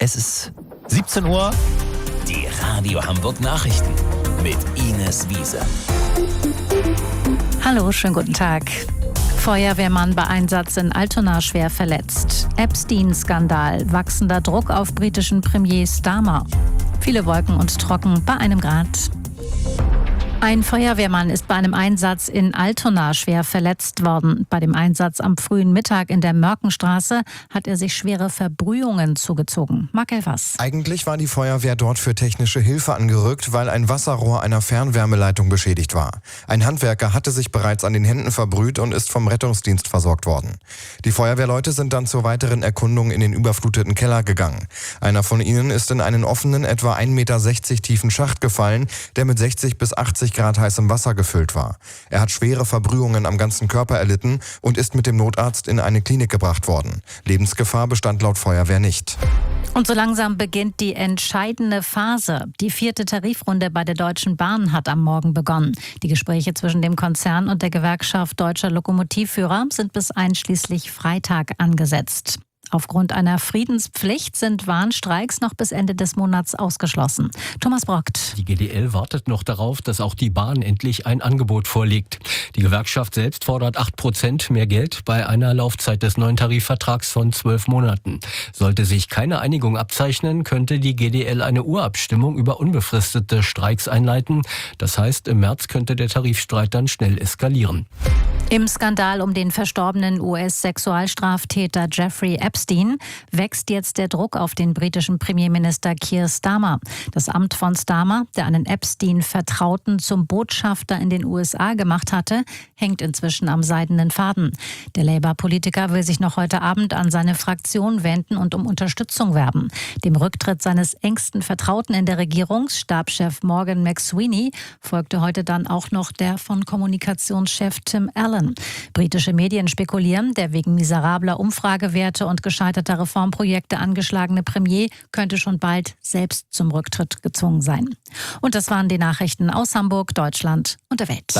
Es ist 17 Uhr. Die Radio Hamburg Nachrichten mit Ines Wiese. Hallo, schönen guten Tag. Feuerwehrmann bei Einsatz in Altona schwer verletzt. Epstein-Skandal, wachsender Druck auf britischen Premier Starmer. Viele Wolken und trocken bei 1 Grad. Ein Feuerwehrmann ist bei einem Einsatz in Altona schwer verletzt worden. Bei dem Einsatz am frühen Mittag in der Mörkenstraße hat er sich schwere Verbrühungen zugezogen. Marc Elfers. Eigentlich war die Feuerwehr dort für technische Hilfe angerückt, weil ein Wasserrohr einer Fernwärmeleitung beschädigt war. Ein Handwerker hatte sich bereits an den Händen verbrüht und ist vom Rettungsdienst versorgt worden. Die Feuerwehrleute sind dann zur weiteren Erkundung in den überfluteten Keller gegangen. Einer von ihnen ist in einen offenen, etwa 1,60 Meter tiefen Schacht gefallen, der mit 60 bis 80 Grad heißem Wasser gefüllt war. Er hat schwere Verbrühungen am ganzen Körper erlitten und ist mit dem Notarzt in eine Klinik gebracht worden. Lebensgefahr bestand laut Feuerwehr nicht. Und so langsam beginnt die entscheidende Phase. Die 4. Tarifrunde bei der Deutschen Bahn hat am Morgen begonnen. Die Gespräche zwischen dem Konzern und der Gewerkschaft Deutscher Lokomotivführer sind bis einschließlich Freitag angesetzt. Aufgrund einer Friedenspflicht sind Warnstreiks noch bis Ende des Monats ausgeschlossen. Thomas Brockt. Die GDL wartet noch darauf, dass auch die Bahn endlich ein Angebot vorlegt. Die Gewerkschaft selbst fordert 8% mehr Geld bei einer Laufzeit des neuen Tarifvertrags von 12 Monaten. Sollte sich keine Einigung abzeichnen, könnte die GDL eine Urabstimmung über unbefristete Streiks einleiten. Das heißt, im März könnte der Tarifstreit dann schnell eskalieren. Im Skandal um den verstorbenen US-Sexualstraftäter Jeffrey Epstein wächst jetzt der Druck auf den britischen Premierminister Keir Starmer. Das Amt von Starmer, der einen Epstein-Vertrauten zum Botschafter in den USA gemacht hatte, hängt inzwischen am seidenen Faden. Der Labour-Politiker will sich noch heute Abend an seine Fraktion wenden und um Unterstützung werben. Dem Rücktritt seines engsten Vertrauten in der Regierung, Stabschef Morgan McSweeney, folgte heute dann auch noch der von Kommunikationschef Tim Allen. Britische Medien spekulieren, der wegen miserabler Umfragewerte und gescheiterter Reformprojekte angeschlagene Premier könnte schon bald selbst zum Rücktritt gezwungen sein. Und das waren die Nachrichten aus Hamburg, Deutschland und der Welt.